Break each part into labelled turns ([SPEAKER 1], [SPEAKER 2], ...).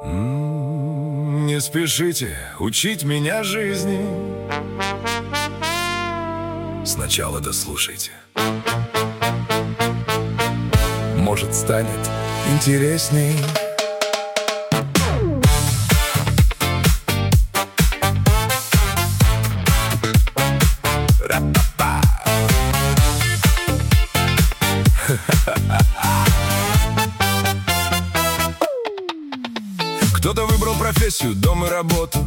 [SPEAKER 1] Не спешите учить меня жизни, сначала дослушайте. Может, станет интересней. Кто-то выбрал профессию, дом и работу.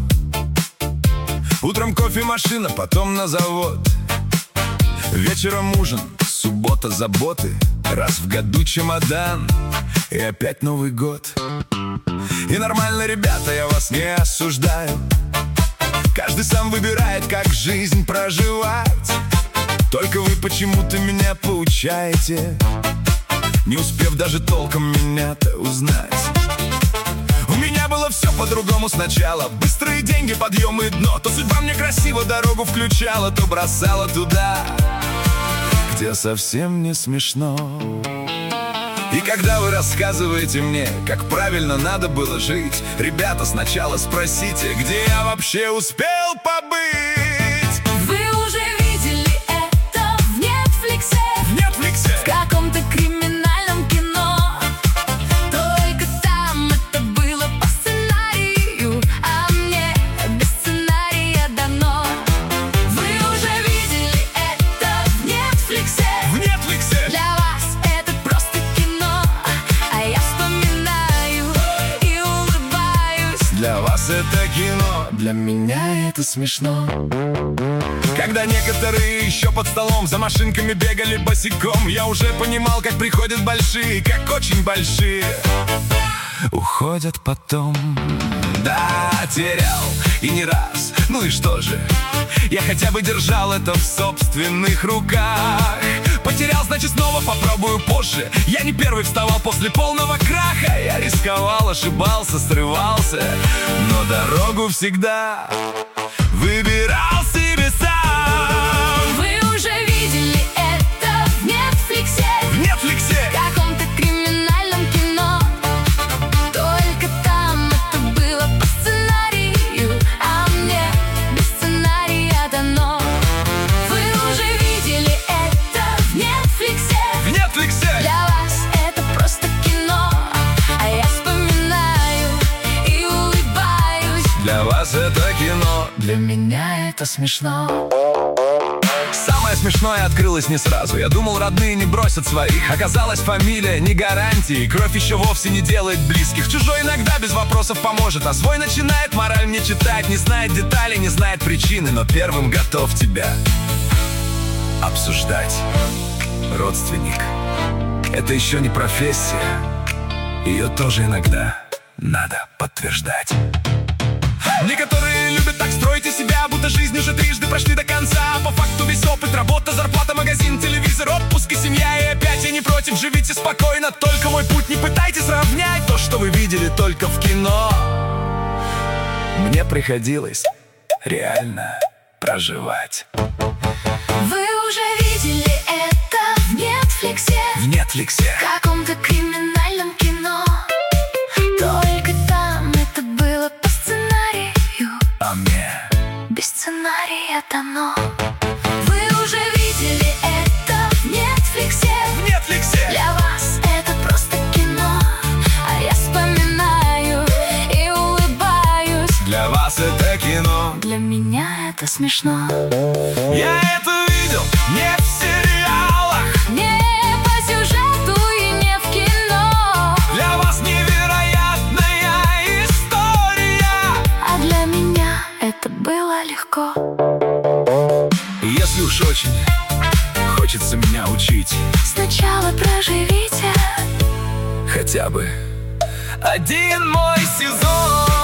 [SPEAKER 1] Утром кофемашина, потом на завод. Вечером ужин, суббота заботы. Раз в году чемодан, и опять Новый год. И нормально, ребята, я вас не осуждаю. Каждый сам выбирает, как жизнь проживать. Только вы почему-то меня поучаете, не успев даже толком меня-то узнать. У меня было все по-другому сначала. Быстрые деньги, подъем и дно. То судьба мне красиво дорогу включала, то бросала туда, где совсем не смешно. И когда вы рассказываете мне, как правильно надо было жить, ребята, сначала спросите, где я вообще успел побыть.
[SPEAKER 2] Вы уже видели это в Нетфликсе?
[SPEAKER 1] В Нетфликсе?
[SPEAKER 2] В каком-то криминальном кино. Только там это было по сценарию, а мне без сценария дано. Вы уже видели это в Нетфликсе?
[SPEAKER 1] В Нетфликсе?
[SPEAKER 2] Для вас это просто кино, а я вспоминаю и улыбаюсь.
[SPEAKER 1] Для вас это кино, для меня это смешно. Когда некоторые еще под столом за машинками бегали босиком, я уже понимал, как приходят большие, как очень большие уходят потом. Да, терял и не раз, ну и что же, я хотя бы держал это в собственных руках. Потерял, значит снова попробую позже. Я не первый вставал после полного краха. Я рисковал, ошибался, срывался, но дорогу всегда выбирал себе сам.
[SPEAKER 2] Вы уже видели это в Нетфликсе?
[SPEAKER 1] В Нетфликсе?
[SPEAKER 2] В каком-то криминальном кино. Только там это было по сценарию, а мне без сценария дано. Вы уже видели это в Нетфликсе?
[SPEAKER 1] В Нетфликсе?
[SPEAKER 2] Для вас это просто кино, а я вспоминаю и улыбаюсь.
[SPEAKER 1] Для вас это кино, для меня это смешно. Самое смешное открылось не сразу. Я думал, родные не бросят своих. Оказалось, фамилия не гарантии. Кровь еще вовсе не делает близких. Чужой иногда без вопросов поможет, а свой начинает мораль мне читать. Не знает деталей, не знает причины, но первым готов тебя обсуждать. Родственник — это еще не профессия. Ее тоже иногда надо подтверждать. Некоторые любят так строить из себя, будто жизнь уже трижды прошли до конца. По факту весь опыт, работа, зарплата, магазин, телевизор, отпуск и семья. И опять я не против, живите спокойно, только мой путь не пытайтесь равнять. То, что вы видели только в кино, мне приходилось реально проживать.
[SPEAKER 2] Вы уже видели это в Нетфликсе?
[SPEAKER 1] В Нетфликсе?
[SPEAKER 2] В каком-то криминальном кино. Только там это было по сценарию,
[SPEAKER 1] А мне
[SPEAKER 2] без сценария дано. Вы уже видели это в Нетфликсе?
[SPEAKER 1] в Нетфликсе?
[SPEAKER 2] Для вас это просто кино, а я вспоминаю и улыбаюсь.
[SPEAKER 1] Для вас это кино,
[SPEAKER 2] Для меня это смешно.
[SPEAKER 1] я это видел не в сериалах.
[SPEAKER 2] Не по сюжету и не в кино.
[SPEAKER 1] Для вас невероятная история,
[SPEAKER 2] А для меня это было легко.
[SPEAKER 1] если уж очень хочется меня учить,
[SPEAKER 2] Сначала проживите
[SPEAKER 1] хотя бы один мой сезон.